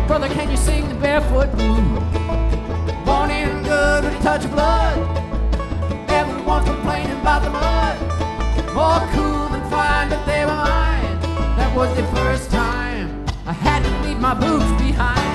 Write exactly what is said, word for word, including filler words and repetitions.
Brother, can you sing the barefoot blues? Born in good with a touch of blood. Everyone's complaining about the mud. More cool than fine, but they were mine. That was the first time I had to leave my boots behind.